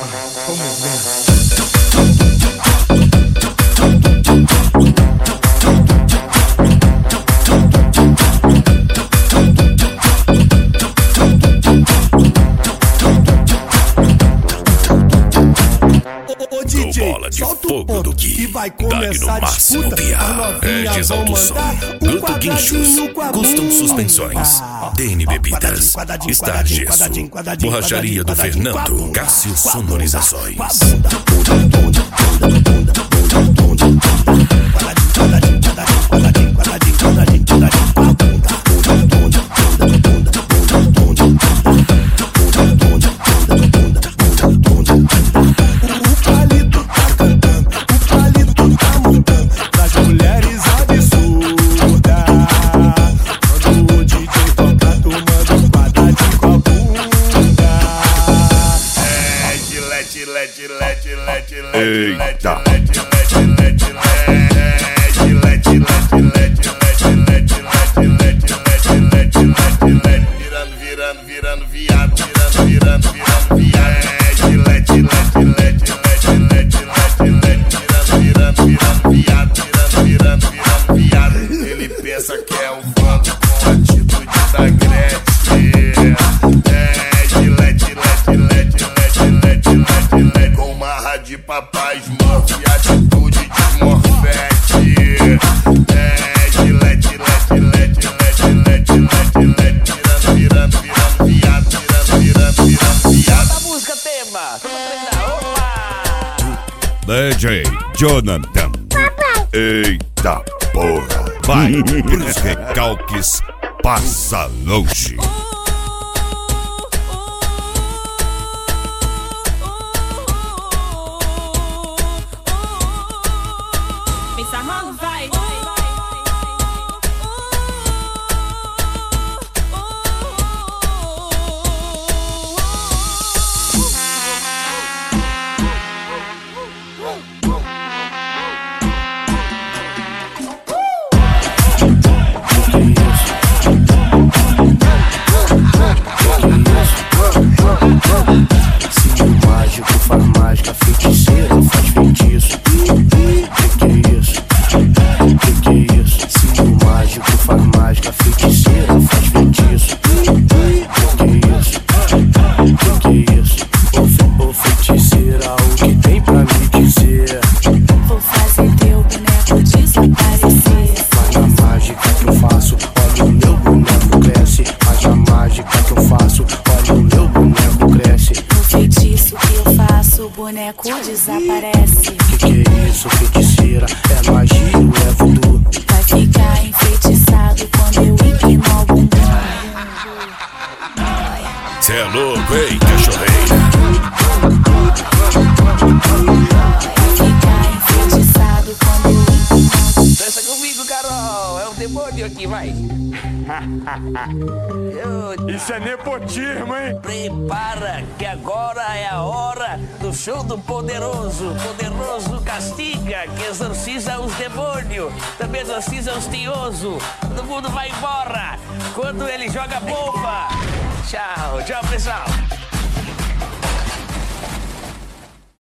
Vamos ver. Bola de fogo do Gui, dá-lhe no máximo, Pia. Regis Alto Som, Grupo Guinchos, Custom Suspensões, DN Bebidas, Star Gesso, Borracharia do Fernando, Cássio Sonorizações. Eita! Virando viado, virando viado. Virando viado. Ele pensa que é um bando com atitude da Gretchen. Com marra de papai Smurf e atitude de Smurfette. Virando viado. Solta a música, tema. DJ Jonathan. Eita porra. Vai pros recalques, passa longe. Sítio mágico faz mágica, feiticeira faz feitiço. Que é isso? Que é isso? Sítio mágico faz mágica, feiticeira faz feitiço. Que é isso? Que é isso? Ô feiticeira, o que tem pra me dizer? Vou fazer teu boneco desaparecer. Faz a mágica que eu faço, olha o meu boneco cresce. Faz a mágica que eu faço, olha o meu boneco cresce. No feitiço que eu faço, o boneco desaparece. Que é isso, feiticeira? É magia ou é voodoo? Vai ficar enfeitiçado quando eu inclinar o bumbum. Cê é louco, hein, cachorreira? Vai ficar enfeitiçado quando eu inclinar o bumbum. Dança comigo, Carol. É um demônio aqui, vai. Isso é nepotismo, hein? Prepara que agora é a hora do show do poderoso. Poderoso castiga, que exorciza os demônios, também exorciza os tinhosos. Todo mundo vai embora quando ele joga bomba. Tchau, pessoal.